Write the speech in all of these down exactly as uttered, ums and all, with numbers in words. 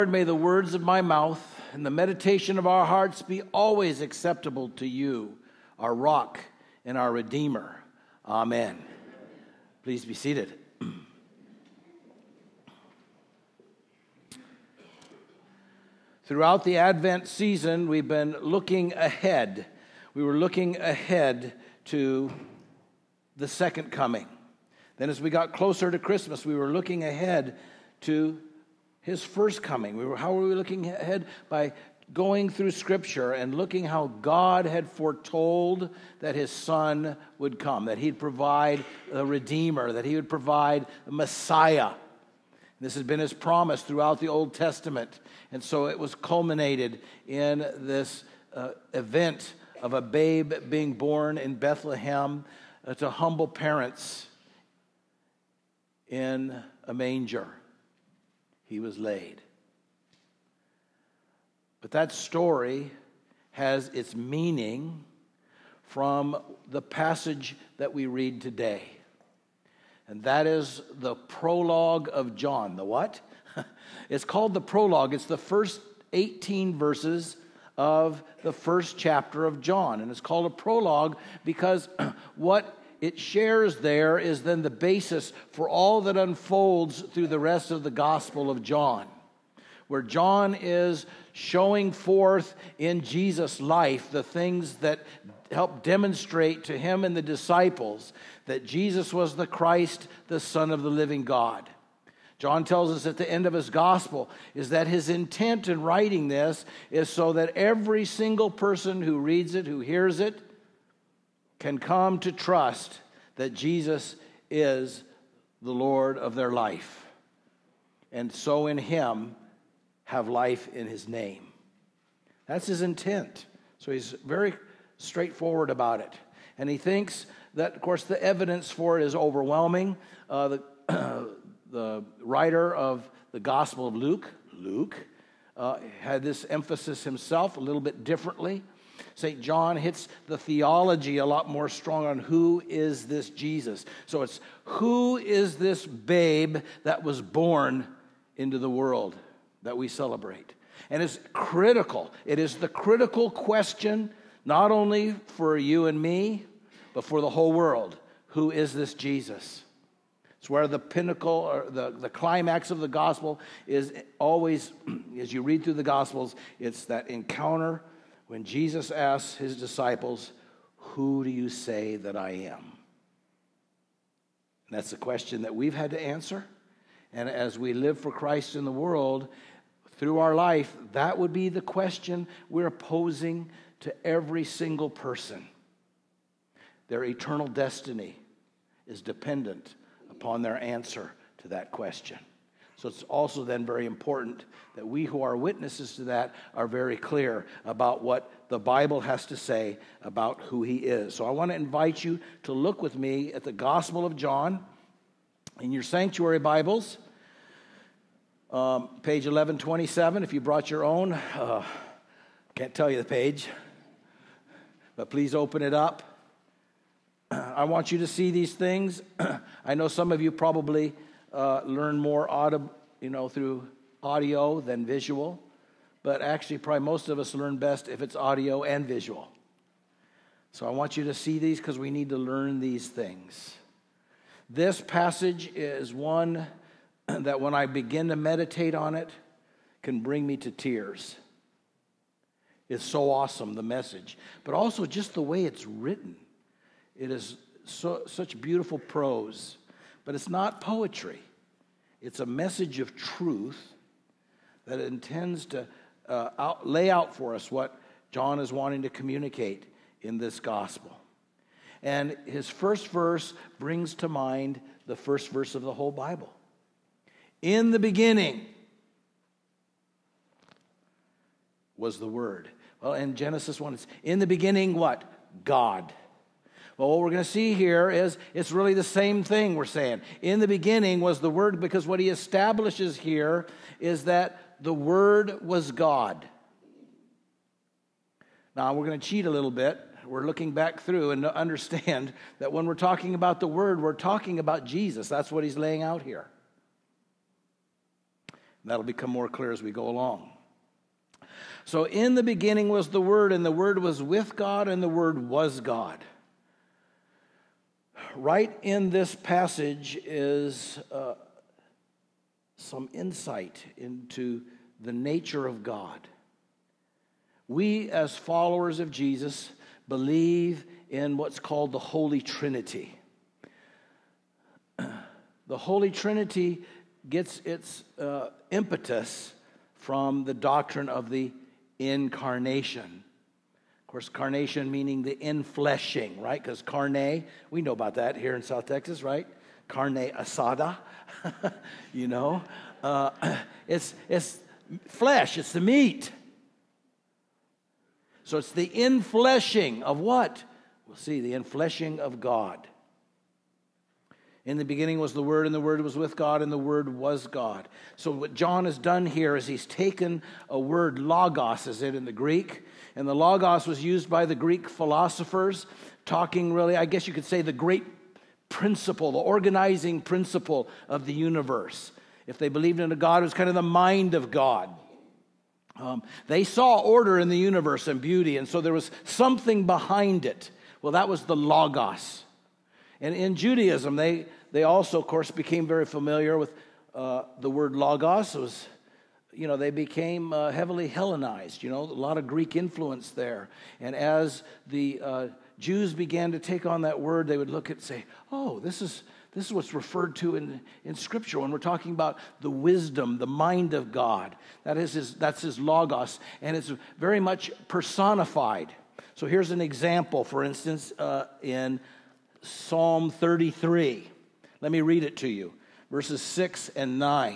Lord, may the words of my mouth and the meditation of our hearts be always acceptable to you, our rock and our Redeemer. Amen. Please be seated. Throughout the Advent season, we've been looking ahead. We were looking ahead to the second coming. Then as we got closer to Christmas, we were looking ahead to his first coming. We were, how were we looking ahead? By going through Scripture and looking how God had foretold that his Son would come, that he'd provide a Redeemer, that he would provide a Messiah. This has been his promise throughout the Old Testament. And so it was culminated in this uh, event of a babe being born in Bethlehem uh, to humble parents in a manger. He was laid. But that story has its meaning from the passage that we read today. And that is the prologue of John. The what? It's called the prologue. It's the first eighteen verses of the first chapter of John. And it's called a prologue because what it shares there is then the basis for all that unfolds through the rest of the Gospel of John, where John is showing forth in Jesus' life the things that help demonstrate to him and the disciples that Jesus was the Christ, the Son of the living God. John tells us at the end of his gospel is that his intent in writing this is so that every single person who reads it, who hears it, can come to trust that Jesus is the Lord of their life. And so in him have life in his name. That's his intent. So he's very straightforward about it. And he thinks that, of course, the evidence for it is overwhelming. Uh, the, the writer of the Gospel of Luke, Luke, uh, had this emphasis himself a little bit differently. Saint John hits the theology a lot more strong on who is this Jesus. So it's who is this babe that was born into the world that we celebrate. And it's critical. It is the critical question, not only for you and me, but for the whole world. Who is this Jesus? It's where the pinnacle, or the, the climax of the gospel is always, as you read through the Gospels, it's that encounter when Jesus asks his disciples, who do you say that I am? And that's the question that we've had to answer. And as we live for Christ in the world, through our life, that would be the question we're posing to every single person. Their eternal destiny is dependent upon their answer to that question. So it's also then very important that we who are witnesses to that are very clear about what the Bible has to say about who he is. So I want to invite you to look with me at the Gospel of John in your sanctuary Bibles, um, page eleven twenty-seven. If you brought your own, uh, can't tell you the page, but please open it up. I want you to see these things. I know some of you probably uh, learn more audio, you know, through audio than visual, but actually probably most of us learn best if it's audio and visual. So I want you to see these because we need to learn these things. This passage is one that when I begin to meditate on it can bring me to tears. It's so awesome, the message, but also just the way it's written. It is so, such beautiful prose, but it's not poetry. It's a message of truth that intends to uh, out, lay out for us what John is wanting to communicate in this gospel. And his first verse brings to mind the first verse of the whole Bible. In the beginning was the Word. Well, in Genesis one, it's in the beginning what? God. Well, what we're going to see here is it's really the same thing we're saying. In the beginning was the Word, because what he establishes here is that the Word was God. Now, we're going to cheat a little bit. We're looking back through and understand that when we're talking about the Word, we're talking about Jesus. That's what he's laying out here. That'll become more clear as we go along. So in the beginning was the Word, and the Word was with God, and the Word was God. Right in this passage is uh, some insight into the nature of God. We, as followers of Jesus, believe in what's called the Holy Trinity. The Holy Trinity gets its uh, impetus from the doctrine of the incarnation. Of course, carnation meaning the infleshing, right? Because carne, we know about that here in South Texas, right? Carne asada, you know. Uh, it's, it's flesh, it's the meat. So it's the infleshing of what? We'll see, the infleshing of God. In the beginning was the Word, and the Word was with God, and the Word was God. So what John has done here is he's taken a word, logos is it in the Greek, and the logos was used by the Greek philosophers, talking really, I guess you could say, the great principle, the organizing principle of the universe. If they believed in a God, it was kind of the mind of God. Um, they saw order in the universe and beauty, and so there was something behind it. Well, that was the logos. And in Judaism, they, they also, of course, became very familiar with uh, the word logos. It was, you know, they became uh, heavily Hellenized, you know, a lot of Greek influence there. And as the uh, Jews began to take on that word, they would look at and say, oh, this is this is what's referred to in, in Scripture when we're talking about the wisdom, the mind of God. That is his, that's his logos, and it's very much personified. So here's an example, for instance, uh, in Psalm thirty-three. Let me read it to you. Verses six and nine.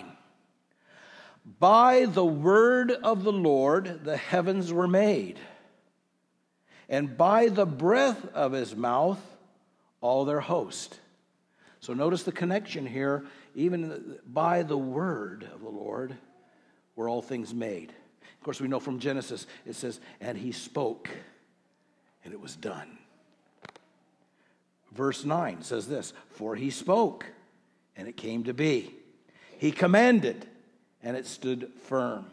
By the word of the Lord the heavens were made, and by the breath of his mouth all their host. So notice the connection here. Even by the word of the Lord were all things made. Of course, we know from Genesis, it says, and he spoke, and it was done. Verse nine says this, for he spoke, and it came to be. He commanded, and it stood firm.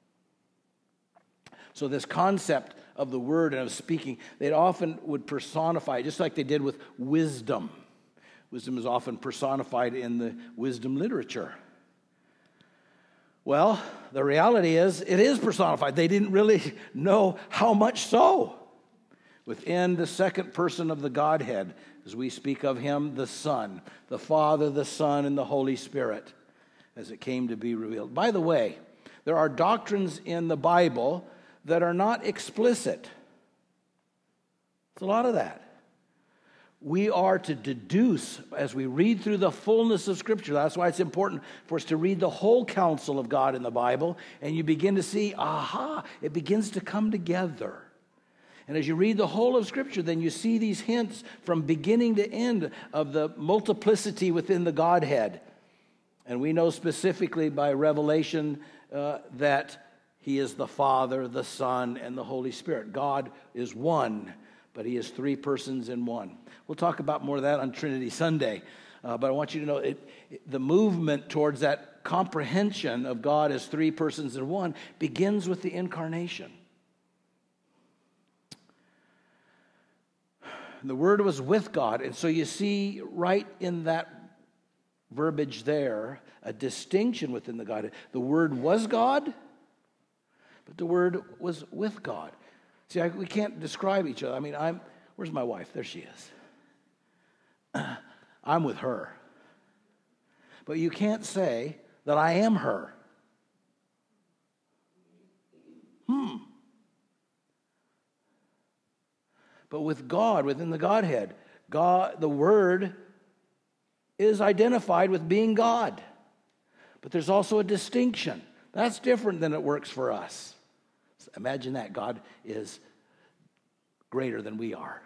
So this concept of the word and of speaking, they often would personify, just like they did with wisdom. Wisdom is often personified in the wisdom literature. Well, the reality is, it is personified. They didn't really know how much so. Within the second person of the Godhead, as we speak of him, the Son, the Father, the Son, and the Holy Spirit, as it came to be revealed. By the way, there are doctrines in the Bible that are not explicit. It's a lot of that. We are to deduce as we read through the fullness of Scripture. That's why it's important for us to read the whole counsel of God in the Bible, and you begin to see, aha, it begins to come together. And as you read the whole of Scripture, then you see these hints from beginning to end of the multiplicity within the Godhead. And we know specifically by Revelation uh, that he is the Father, the Son, and the Holy Spirit. God is one, but he is three persons in one. We'll talk about more of that on Trinity Sunday. Uh, but I want you to know it, it, the movement towards that comprehension of God as three persons in one begins with the incarnation. The Word was with God. And so you see right in that verbiage there a distinction within the Godhead. The Word was God, but the Word was with God. See, I, we can't describe each other. I mean, I'm, where's my wife? There she is. I'm with her. But you can't say that I am her. Hmm. But with God, within the Godhead, God, the Word is identified with being God. But there's also a distinction. That's different than it works for us. So imagine that. God is greater than we are.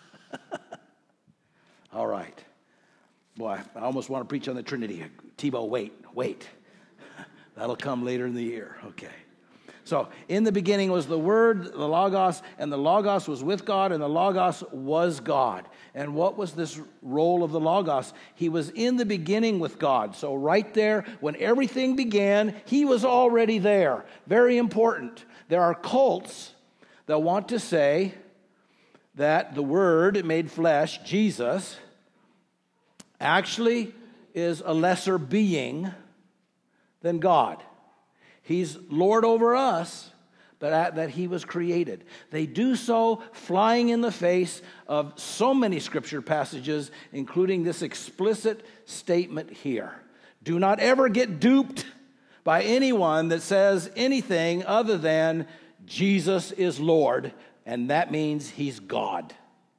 All right. Boy, I almost want to preach on the Trinity. Tebow, wait, wait. That'll come later in the year. Okay. So, in the beginning was the Word, the Logos, and the Logos was with God, and the Logos was God. And what was this role of the Logos? He was in the beginning with God. So right there, when everything began, he was already there. Very important. There are cults that want to say that the Word made flesh, Jesus, actually is a lesser being than God. He's Lord over us, but that he was created. They do so flying in the face of so many scripture passages, including this explicit statement here. Do not ever get duped by anyone that says anything other than Jesus is Lord, and that means he's God.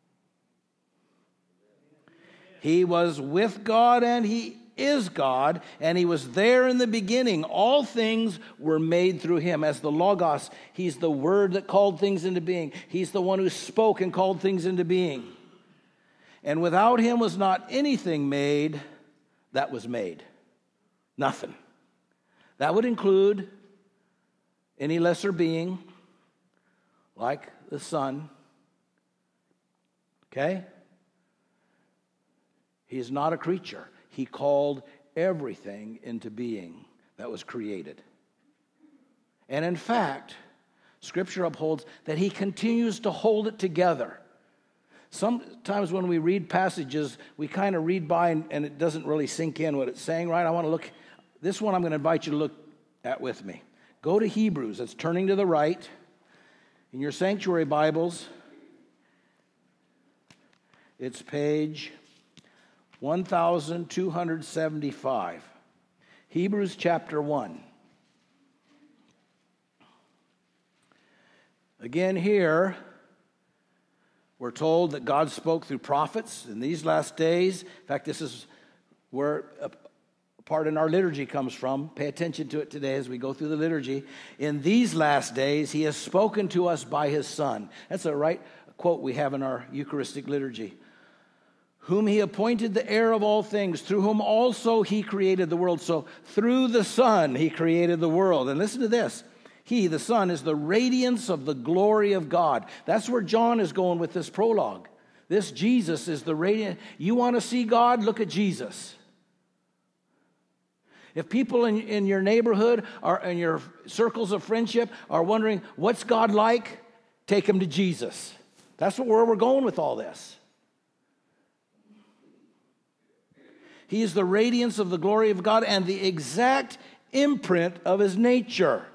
He was with God and he is God, and he was there in the beginning. All things were made through him. As the Logos, he's the Word that called things into being. He's the one who spoke and called things into being. And without him was not anything made that was made. Nothing. That would include any lesser being, like the sun. Okay? He is not a creature. He called everything into being that was created. And in fact, Scripture upholds that he continues to hold it together. Sometimes when we read passages, we kind of read by and, and it doesn't really sink in what it's saying, right? I want to look, this one I'm going to invite you to look at with me. Go to Hebrews. It's turning to the right. In your sanctuary Bibles, it's page one thousand two hundred seventy-five. Hebrews chapter one. Again here, we're told that God spoke through prophets in these last days. In fact, this is where a part in our liturgy comes from. Pay attention to it today as we go through the liturgy. In these last days, he has spoken to us by his Son. That's a right quote we have in our Eucharistic liturgy. Whom he appointed the heir of all things, through whom also he created the world. So through the Son, he created the world. And listen to this. He, the Son, is the radiance of the glory of God. That's where John is going with this prologue. This Jesus is the radiance. You want to see God? Look at Jesus. If people in, in your neighborhood or in your circles of friendship are wondering, what's God like? Take them to Jesus. That's where we're going with all this. He is the radiance of the glory of God and the exact imprint of his nature.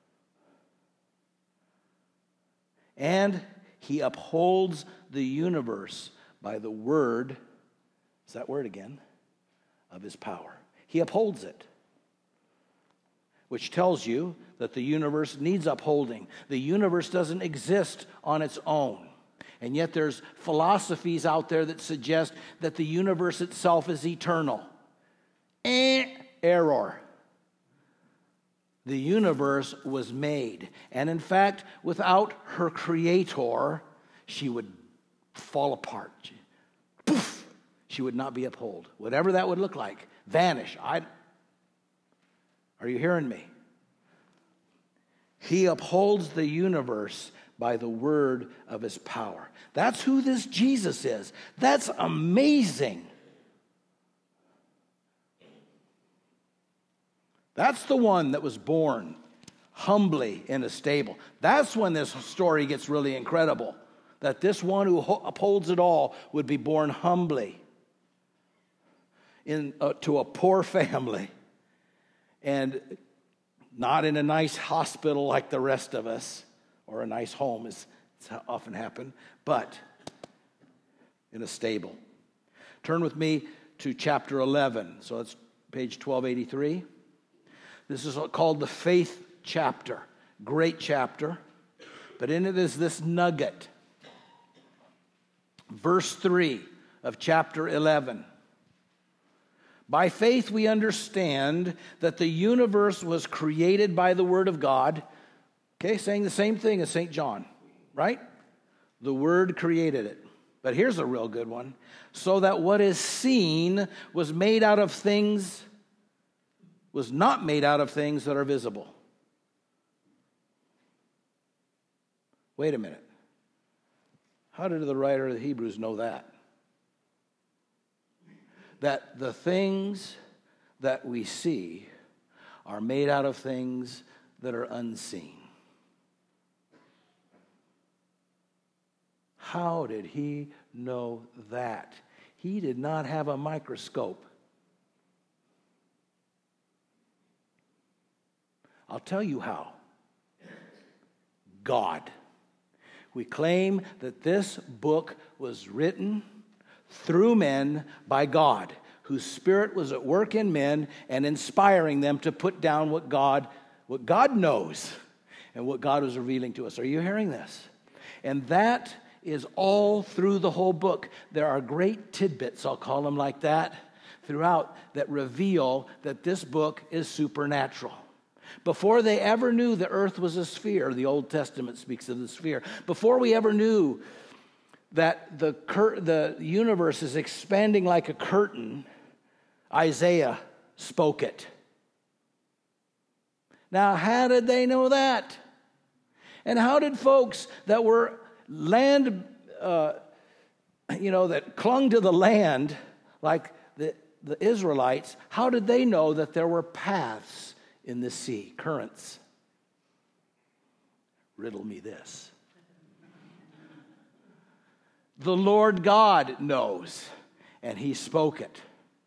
And he upholds the universe by the word, is that word again, of his power. He upholds it, which tells you that the universe needs upholding. The universe doesn't exist on its own. And yet there's philosophies out there that suggest that the universe itself is eternal. Eh, error. The universe was made. And in fact, without her creator, she would fall apart. She, poof, she would not be upheld. Whatever that would look like. Vanish. I, are you hearing me? He upholds the universe by the word of his power. That's who this Jesus is. That's amazing. That's the one that was born humbly in a stable. That's when this story gets really incredible. That this one who upholds it all would be born humbly in uh, to a poor family, and not in a nice hospital like the rest of us, or a nice home, as it's often happened, but in a stable. Turn with me to chapter eleven. So it's page twelve eighty-three. This is called the faith chapter. Great chapter. But in it is this nugget. Verse three of chapter eleven. By faith we understand that the universe was created by the word of God. Okay, saying the same thing as Saint John, right? The Word created it. But here's a real good one. So that what is seen was made out of things, was not made out of things that are visible. Wait a minute. How did the writer of the Hebrews know that? That the things that we see are made out of things that are unseen. How did he know that? He did not have a microscope. I'll tell you how. God. We claim that this book was written through men by God, whose Spirit was at work in men and inspiring them to put down what God, what God knows and what God was revealing to us. Are you hearing this? And that is all through the whole book. There are great tidbits, I'll call them like that, throughout that reveal that this book is supernatural. Before they ever knew the earth was a sphere, the Old Testament speaks of the sphere. Before we ever knew that the cur- the universe is expanding like a curtain, Isaiah spoke it. Now, how did they know that? And how did folks that were land, uh, you know, that clung to the land, like the, the Israelites, how did they know that there were paths in the sea, currents? Riddle me this. The Lord God knows, and he spoke it.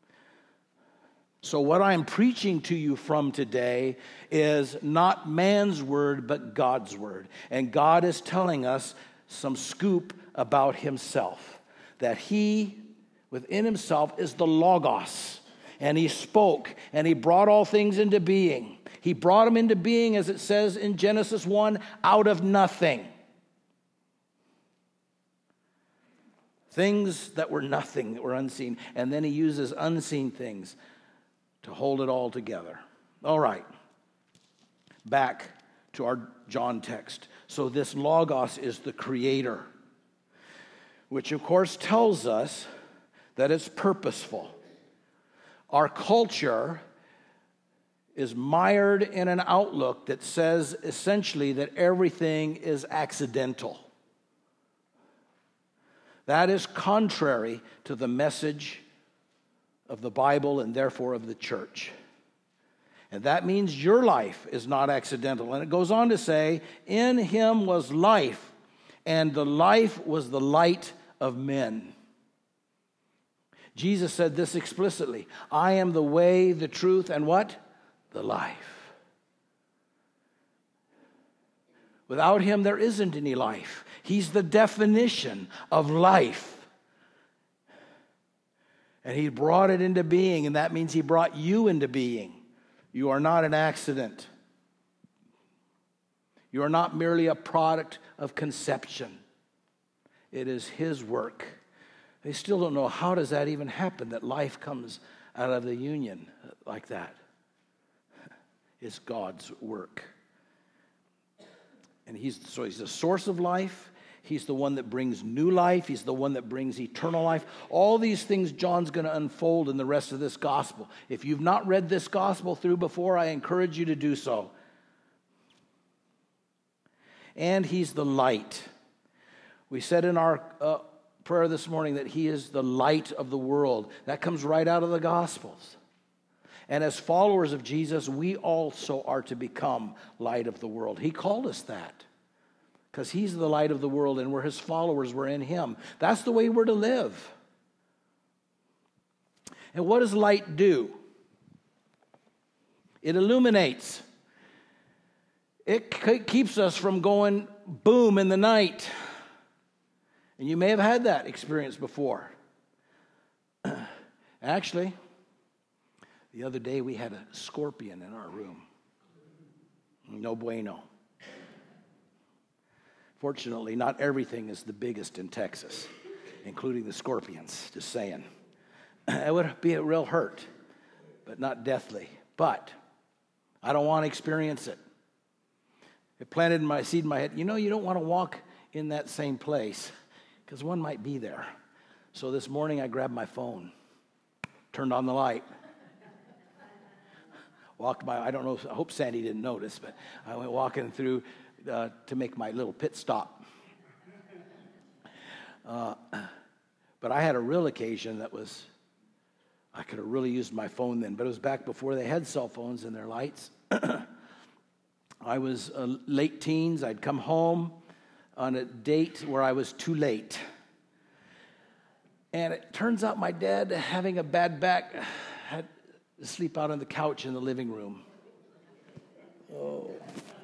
So what I'm preaching to you from today is not man's word, but God's word. And God is telling us some scoop about himself, that he, within himself, is the Logos. And he spoke, and he brought all things into being. He brought them into being, as it says in Genesis one, out of nothing. Things that were nothing, that were unseen. And then he uses unseen things to hold it all together. All right. Back to our John text. So this Logos is the creator, which of course tells us that it's purposeful. Our culture is mired in an outlook that says essentially that everything is accidental. That is contrary to the message of the Bible and therefore of the church. And that means your life is not accidental. And it goes on to say, in him was life, and the life was the light of men. Jesus said this explicitly, I am the way, the truth, and what? The life. Without him, there isn't any life. He's the definition of life. And he brought it into being, and that means he brought you into being. You are not an accident. You are not merely a product of conception. It is his work. They still don't know how does that even happen, that life comes out of the union like that. It's God's work. And he's so he's the source of life. He's the one that brings new life. He's the one that brings eternal life. All these things John's going to unfold in the rest of this gospel. If you've not read this gospel through before, I encourage you to do so. And he's the light. We said in our uh, prayer this morning that he is the light of the world. That comes right out of the Gospels. And as followers of Jesus, we also are to become light of the world. He called us that because he's the light of the world and we're his followers. We're in him. That's the way we're to live. And what does light do? It illuminates. It c- keeps us from going boom in the night. And you may have had that experience before. Actually, the other day we had a scorpion in our room. No bueno. Fortunately, not everything is the biggest in Texas, including the scorpions, just saying. It would be a real hurt, but not deathly. But I don't want to experience it. It planted my seed in my head. You know, you don't want to walk in that same place because one might be there. So this morning I grabbed my phone, turned on the light. walked by, I don't know, I hope Sandy didn't notice, but I went walking through uh, to make my little pit stop. Uh, but I had a real occasion that was, I could have really used my phone then, but it was back before they had cell phones and their lights. I was uh, late teens. I'd come home on a date where I was too late. And it turns out my dad, having a bad back, had to sleep out on the couch in the living room. Oh.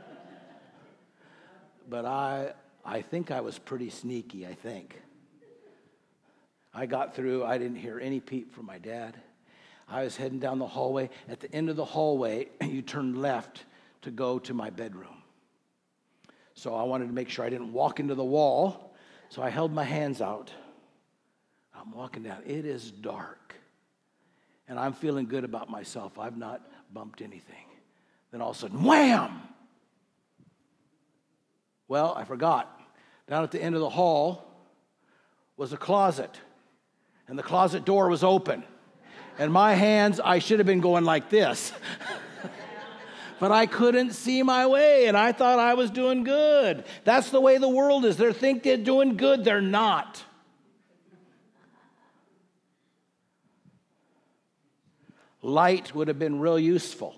But I, I think I was pretty sneaky, I think. I got through. I didn't hear any peep from my dad. I was heading down the hallway. At the end of the hallway, you turn left to go to my bedroom. So I wanted to make sure I didn't walk into the wall. So I held my hands out. I'm walking down. It is dark. And I'm feeling good about myself. I've not bumped anything. Then all of a sudden, wham! Well, I forgot. Down at the end of the hall was a closet. And the closet door was open. And my hands, I should have been going like this. But I couldn't see my way, and I thought I was doing good. That's the way the world is. They think they're doing good. They're not. Light would have been real useful.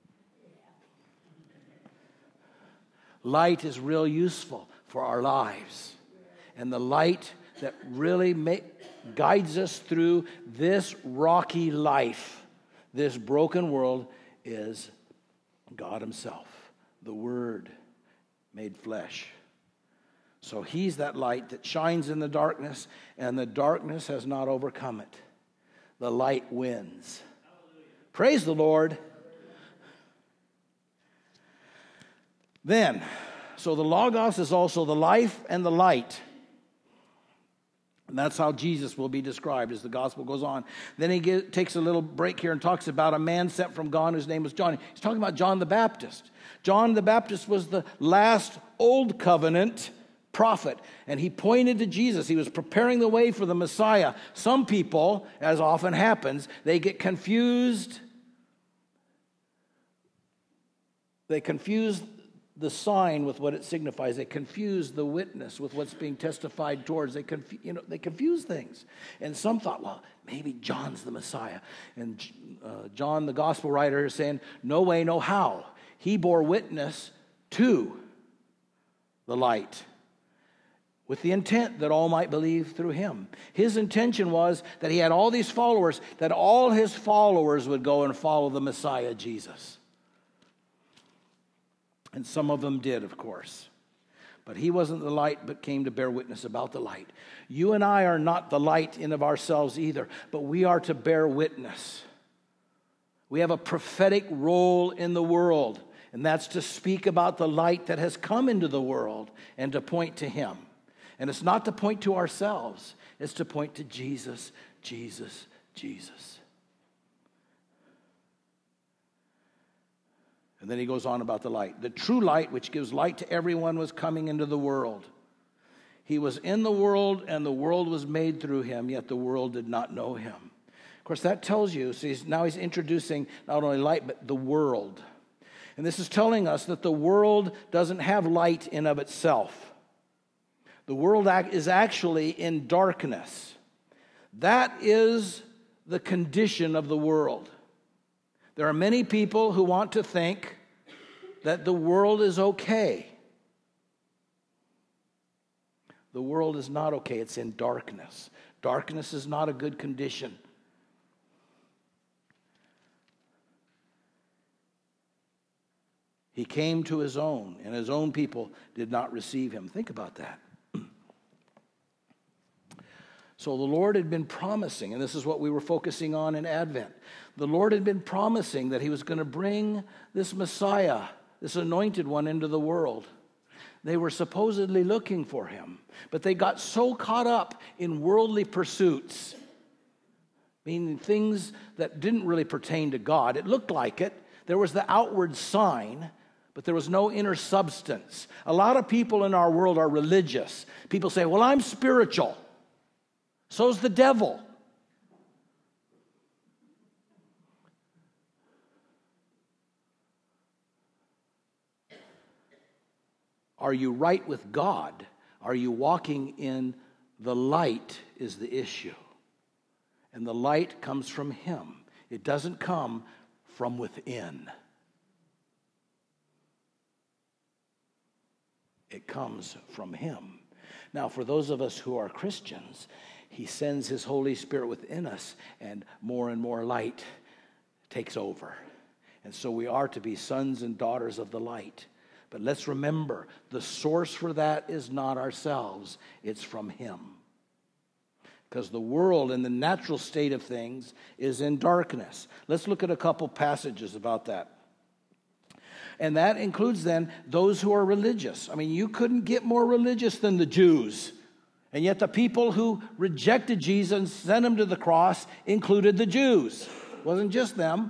Light is real useful for our lives. And the light that really make, guides us through this rocky life, this broken world, is God himself, the Word made flesh. So he's that light that shines in the darkness, and the darkness has not overcome it. The light wins. Hallelujah. Praise the Lord. Then, so the Logos is also the life and the light. And that's how Jesus will be described as the gospel goes on. Then he get, takes a little break here and talks about a man sent from God whose name was John. He's talking about John the Baptist. John the Baptist was the last old covenant prophet, and he pointed to Jesus. He was preparing the way for the Messiah. Some people, as often happens, they get confused. They confuse the sign with what it signifies. They confuse the witness with what's being testified towards. They confuse, you know, they confuse things. And some thought, well, maybe John's the Messiah. And uh, John, the gospel writer, is saying, no way, no how. He bore witness to the light with the intent that all might believe through him. His intention was that he had all these followers, that all his followers would go and follow the Messiah, Jesus. And some of them did, of course. But he wasn't the light, but came to bear witness about the light. You and I are not the light in of ourselves either, but we are to bear witness. We have a prophetic role in the world, and that's to speak about the light that has come into the world and to point to him. And it's not to point to ourselves, it's to point to Jesus, Jesus, Jesus. And then he goes on about the light. The true light, which gives light to everyone, was coming into the world. He was in the world, and the world was made through him, yet the world did not know him. Of course, that tells you, so he's, now he's introducing not only light, but the world. And this is telling us that the world doesn't have light in of itself. The world is actually in darkness. That is the condition of the world. There are many people who want to think that the world is okay. The world is not okay. It's in darkness. Darkness is not a good condition. He came to his own, and his own people did not receive him. Think about that. So the Lord had been promising, and this is what we were focusing on in Advent. The Lord had been promising that he was going to bring this Messiah, this anointed one, into the world. They were supposedly looking for him, but they got so caught up in worldly pursuits, meaning things that didn't really pertain to God. It looked like it. There was the outward sign, but there was no inner substance. A lot of people in our world are religious. People say, well, I'm spiritual. So's the devil. Are you right with God? Are you walking in the light is the issue. And the light comes from Him. It doesn't come from within. It comes from Him. Now, for those of us who are Christians, He sends His Holy Spirit within us, and more and more light takes over. And so we are to be sons and daughters of the light. But let's remember, the source for that is not ourselves. It's from Him. Because the world in the natural state of things is in darkness. Let's look at a couple passages about that. And that includes then those who are religious. I mean, you couldn't get more religious than the Jews. And yet the people who rejected Jesus and sent Him to the cross included the Jews. It wasn't just them.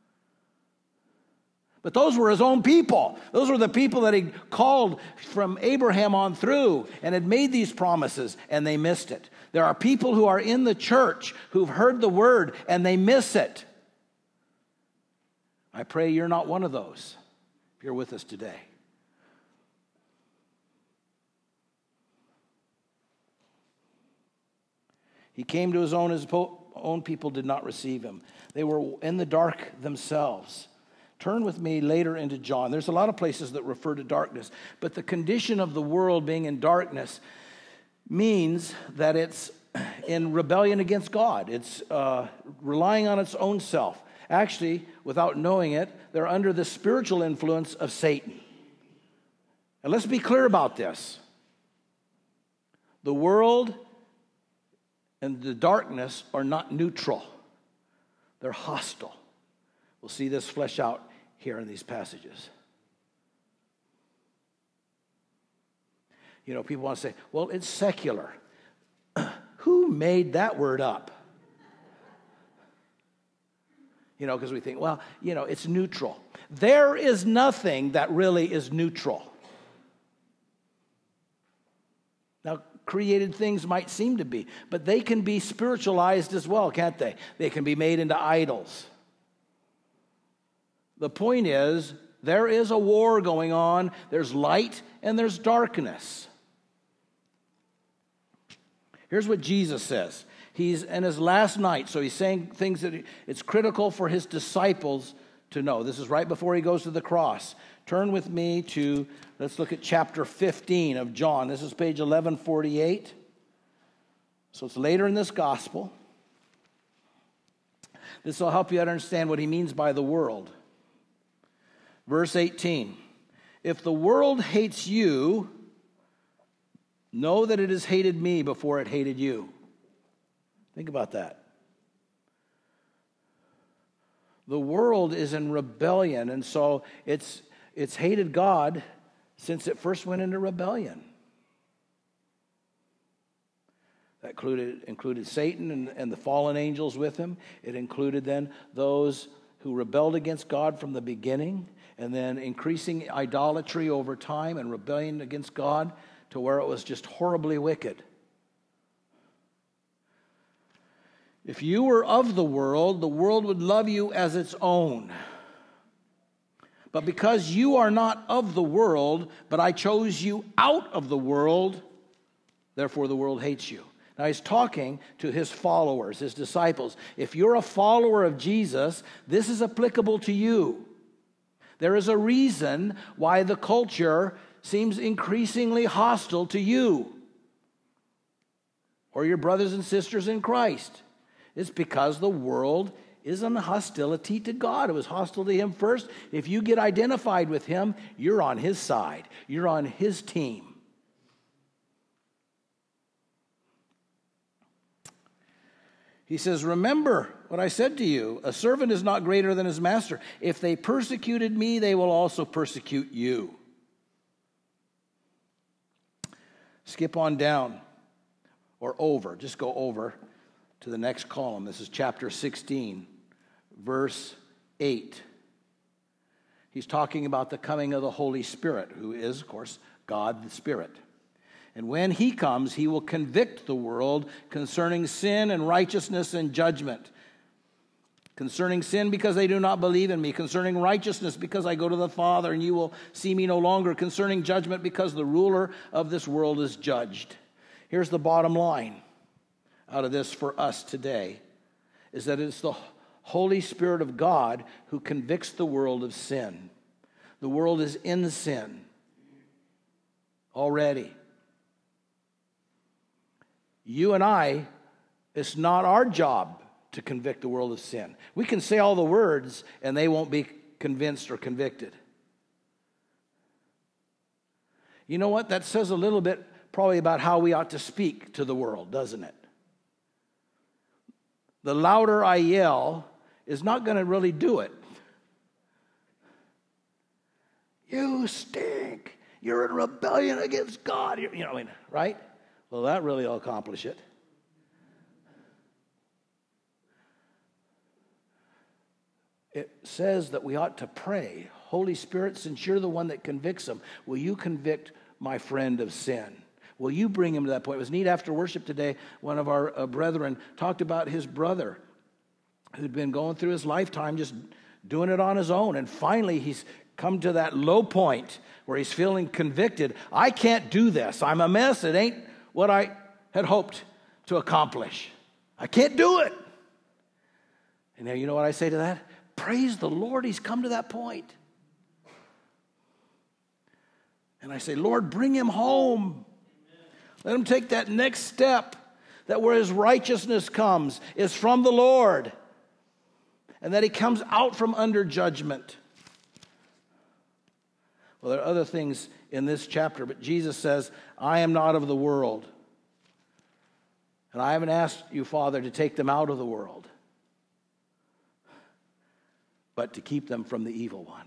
But those were His own people. Those were the people that He called from Abraham on through and had made these promises, and they missed it. There are people who are in the church who've heard the word and they miss it. I pray you're not one of those if you're with us today. He came to His own, His own people did not receive Him. They were in the dark themselves. Turn with me later into John. There's a lot of places that refer to darkness, but the condition of the world being in darkness means that it's in rebellion against God. It's uh, relying on its own self. Actually, without knowing it, they're under the spiritual influence of Satan. And let's be clear about this. The world and the darkness are not neutral. They're hostile. We'll see this flesh out here in these passages. You know, people want to say, well, it's secular. Who made that word up? You know, because we think, well, you know, it's neutral. There is nothing that really is neutral. Now, created things might seem to be, but they can be spiritualized as well, can't they? They can be made into idols. The point is, there is a war going on. There's light and there's darkness. Here's what Jesus says. He's in His last night, so He's saying things that it's critical for His disciples to know. This is right before He goes to the cross. Turn with me to, let's look at chapter fifteen of John. This is page eleven forty-eight. So it's later in this gospel. This will help you understand what He means by the world. Verse eighteen. If the world hates you, know that it has hated me before it hated you. Think about that. The world is in rebellion, and so it's it's hated God since it first went into rebellion. That included, included Satan and, and the fallen angels with him. It included then those who rebelled against God from the beginning, and then increasing idolatry over time and rebellion against God to where it was just horribly wicked. If you were of the world, the world would love you as its own. But because you are not of the world, but I chose you out of the world, therefore the world hates you. Now He's talking to His followers, His disciples. If you're a follower of Jesus, this is applicable to you. There is a reason why the culture seems increasingly hostile to you or your brothers and sisters in Christ. It's because the world is in hostility to God. It was hostile to Him first. If you get identified with Him, you're on His side. You're on His team. He says, remember what I said to you. A servant is not greater than his master. If they persecuted me, they will also persecute you. Skip on down or over. Just go over to the next column. This is chapter sixteen, verse eight. He's talking about the coming of the Holy Spirit, who is, of course, God the Spirit. And when He comes, He will convict the world concerning sin and righteousness and judgment. Concerning sin, because they do not believe in me. Concerning righteousness, because I go to the Father, and you will see me no longer. Concerning judgment, because the ruler of this world is judged. Here's the bottom line out of this for us today, is that it's the Holy Spirit of God who convicts the world of sin. The world is in sin already. You and I, it's not our job to convict the world of sin. We can say all the words and they won't be convinced or convicted. You know what? That says a little bit probably about how we ought to speak to the world, doesn't it? The louder I yell is not going to really do it. You stink. You're in rebellion against God. You're, you know, I mean, right? Well, that really will accomplish it. It says that we ought to pray. Holy Spirit, since you're the one that convicts them, will you convict my friend of sin? Will you bring him to that point? It was neat after worship today, one of our uh, brethren talked about his brother who'd been going through his lifetime just doing it on his own. And finally, he's come to that low point where he's feeling convicted. I can't do this. I'm a mess. It ain't what I had hoped to accomplish. I can't do it. And now you know what I say to that? Praise the Lord, he's come to that point. And I say, Lord, bring him home. Let him take that next step, that where his righteousness comes is from the Lord, and that he comes out from under judgment. Well, there are other things in this chapter, but Jesus says, I am not of the world. And I haven't asked you, Father, to take them out of the world, but to keep them from the evil one.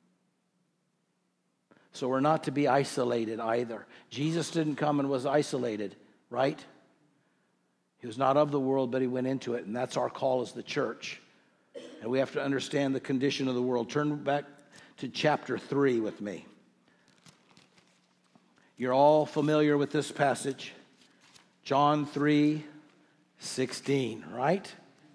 So we're not to be isolated either. Jesus didn't come and was isolated, right? He was not of the world, but he went into it, and that's our call as the church. And we have to understand the condition of the world. Turn back to chapter three with me. You're all familiar with this passage. John three sixteen, right?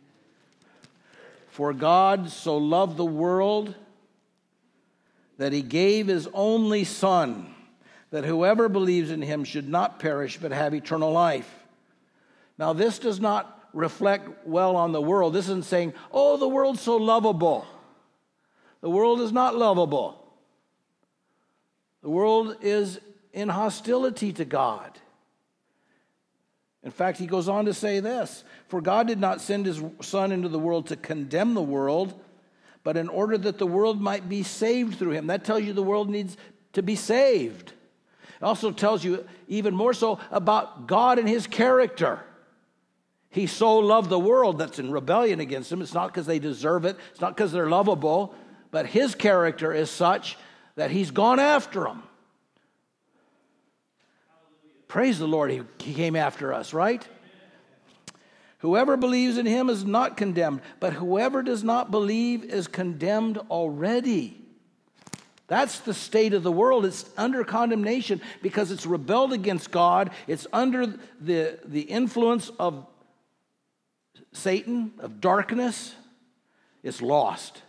For God so loved the world that he gave his only Son, that whoever believes in him should not perish but have eternal life. Now, this does not reflect well on the world. This isn't saying, oh, the world's so lovable. The world is not lovable. The world is in hostility to God. In fact, he goes on to say this, for God did not send his Son into the world to condemn the world, but in order that the world might be saved through him. That tells you the world needs to be saved. It also tells you even more so about God and his character. He so loved the world that's in rebellion against him. It's not because they deserve it. It's not because they're lovable. But his character is such that he's gone after them. Praise the Lord, he, he came after us, right? Whoever believes in him is not condemned, but whoever does not believe is condemned already. That's the state of the world. It's under condemnation because it's rebelled against God. It's under the, the influence of Satan, of darkness. It's lost.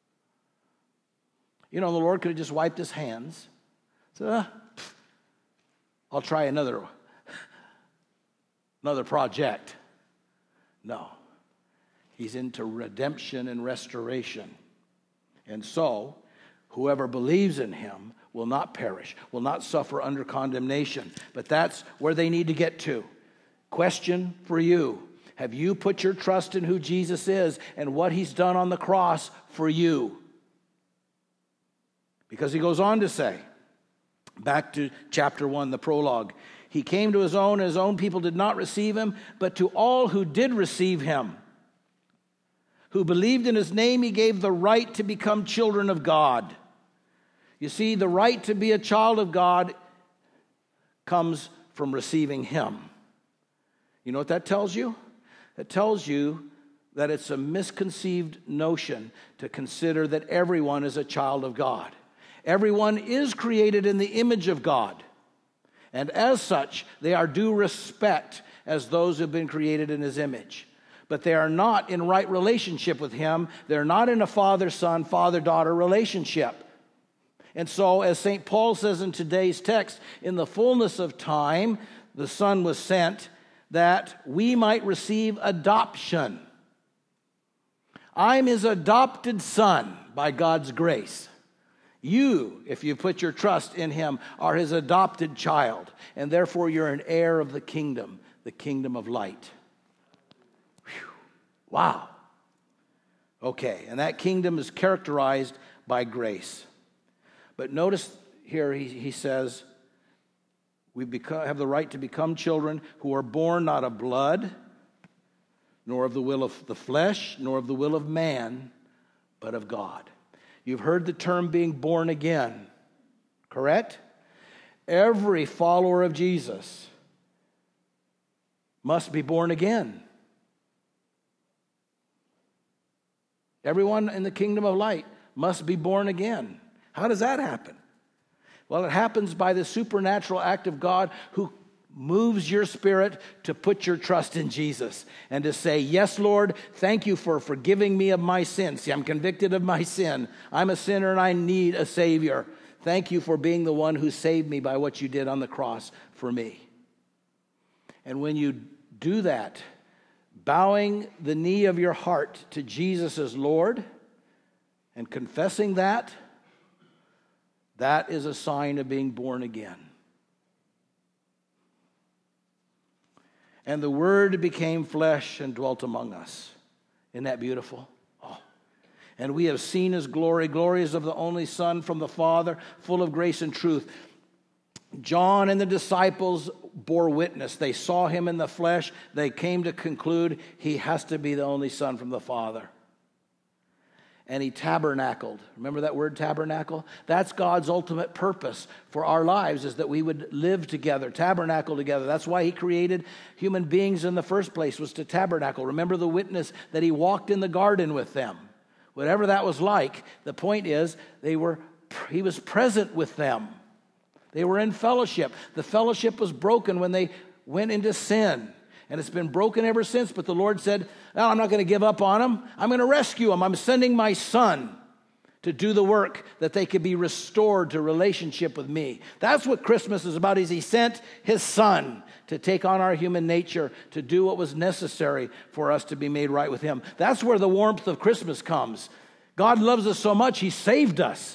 You know, the Lord could have just wiped his hands. So, uh, I'll try another, another project. No. He's into redemption and restoration. And so, whoever believes in him will not perish, will not suffer under condemnation. But that's where they need to get to. Question for you. Have you put your trust in who Jesus is and what he's done on the cross for you? Because he goes on to say, back to chapter one, the prologue, he came to his own, and his own people did not receive him, but to all who did receive him, who believed in his name, he gave the right to become children of God. You see, the right to be a child of God comes from receiving him. You know what that tells you? It tells you that it's a misconceived notion to consider that everyone is a child of God. Everyone is created in the image of God. And as such, they are due respect as those who have been created in his image. but they are not in right relationship with him. They're not in a father-son, father-daughter relationship. And so, as Saint Paul says in today's text, in the fullness of time, the Son was sent that we might receive adoption. I'm his adopted son by God's grace. You, if you put your trust in him, are his adopted child, and therefore you're an heir of the kingdom, the kingdom of light. Whew. Wow. Okay, and that kingdom is characterized by grace. But notice here he, he says, we become, have the right to become children who are born not of blood, nor of the will of the flesh, nor of the will of man, but of God. You've heard the term being born again, correct? Every follower of Jesus must be born again. Everyone in the kingdom of light must be born again. How does that happen? Well, it happens by the supernatural act of God who moves your spirit to put your trust in Jesus and to say, yes, Lord, thank you for forgiving me of my sin. See, I'm convicted of my sin. I'm a sinner and I need a Savior. Thank you for being the one who saved me by what you did on the cross for me. And when you do that, bowing the knee of your heart to Jesus as Lord and confessing that, that is a sign of being born again. And the Word became flesh and dwelt among us. Isn't that beautiful? Oh. And we have seen his glory. Glory is of the only Son from the Father, full of grace and truth. John and the disciples bore witness. They saw him in the flesh. They came to conclude he has to be the only Son from the Father. And he tabernacled. Remember that word, tabernacle? That's God's ultimate purpose for our lives, is that we would live together, tabernacle together. That's why he created human beings in the first place, was to tabernacle. Remember the witness that he walked in the garden with them. Whatever that was like, the point is they were. he was present with them. They were in fellowship. The fellowship was broken when they went into sin. And it's been broken ever since. But the Lord said, no, I'm not going to give up on them. I'm going to rescue them. I'm sending my Son to do the work that they could be restored to relationship with me. That's what Christmas is about, is he sent his Son to take on our human nature, to do what was necessary for us to be made right with him. That's where the warmth of Christmas comes. God loves us so much, he saved us.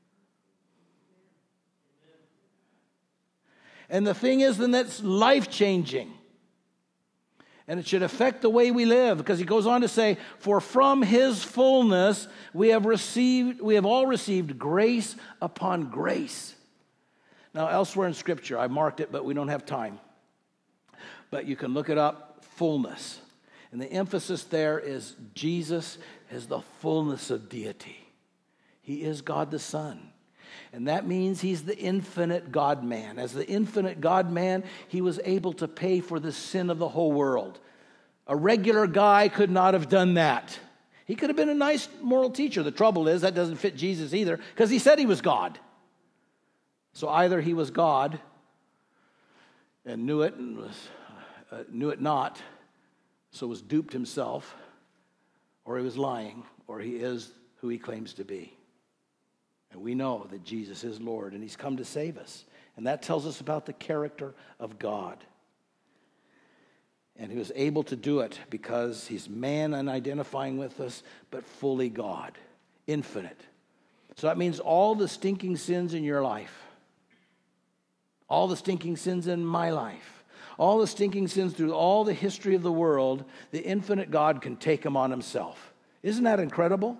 And the thing is, then, that's life-changing. And it should affect the way we live, because he goes on to say, for from his fullness we have received, we have all received grace upon grace. Now, elsewhere in Scripture, I marked it, but we don't have time. But you can look it up, fullness. And the emphasis there is Jesus is the fullness of deity. He is God the Son. And that means he's the infinite God-man. As the infinite God-man, he was able to pay for the sin of the whole world. A regular guy could not have done that. He could have been a nice moral teacher. The trouble is, that doesn't fit Jesus either, because he said he was God. So either he was God and knew it and was, uh, knew it not, so was duped himself, or he was lying, or he is who he claims to be. And we know that Jesus is Lord, and he's come to save us. And that tells us about the character of God. And he was able to do it because he's man and identifying with us, but fully God, infinite. So that means all the stinking sins in your life, all the stinking sins in my life, all the stinking sins through all the history of the world, the infinite God can take them on himself. Isn't that incredible?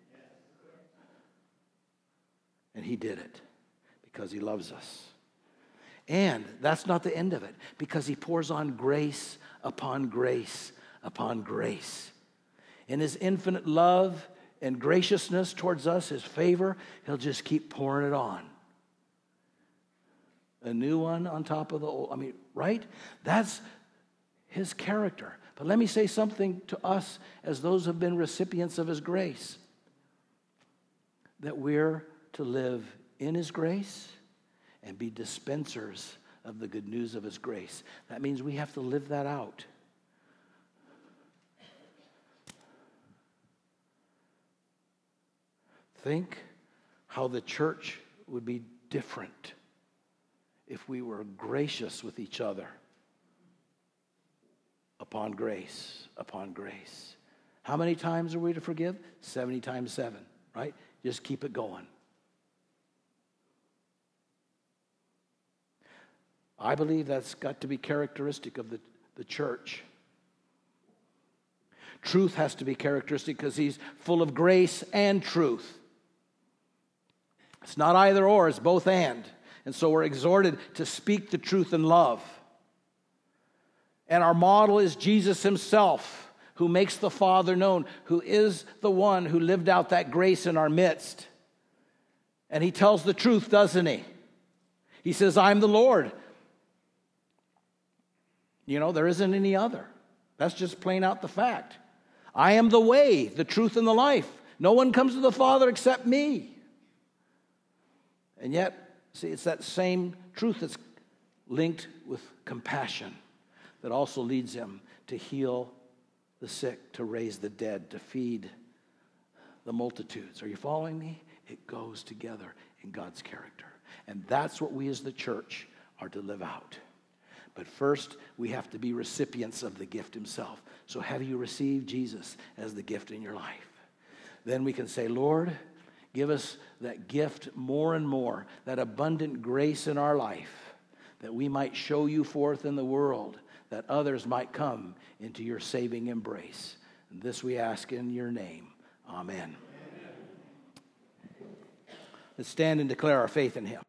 And he did it because he loves us. And that's not the end of it, because he pours on grace upon grace upon grace. In his infinite love and graciousness towards us, his favor, he'll just keep pouring it on. A new one on top of the old. I mean, right? That's his character. But let me say something to us as those who have been recipients of his grace. That we're to live in his grace and be dispensers of the good news of his grace. That means we have to live that out. Think how the church would be different if we were gracious with each other. Upon grace, upon grace. How many times are we to forgive? seventy times seven, right? Just keep it going. I believe that's got to be characteristic of the, the church. Truth has to be characteristic because he's full of grace and truth. It's not either or, it's both and. And so we're exhorted to speak the truth in love. And our model is Jesus himself, who makes the Father known, who is the one who lived out that grace in our midst. And he tells the truth, doesn't he? He says, I'm the Lord. You know, there isn't any other. That's just plain out the fact. I am the way, the truth, and the life. No one comes to the Father except me. And yet, see, it's that same truth that's linked with compassion that also leads him to heal the sick, to raise the dead, to feed the multitudes. Are you following me? It goes together in God's character. And that's what we as the church are to live out. But first, we have to be recipients of the gift himself. So have you received Jesus as the gift in your life? Then we can say, Lord, give us that gift more and more, that abundant grace in our life, that we might show you forth in the world, that others might come into your saving embrace. And this we ask in your name. Amen. Amen. Let's stand and declare our faith in him.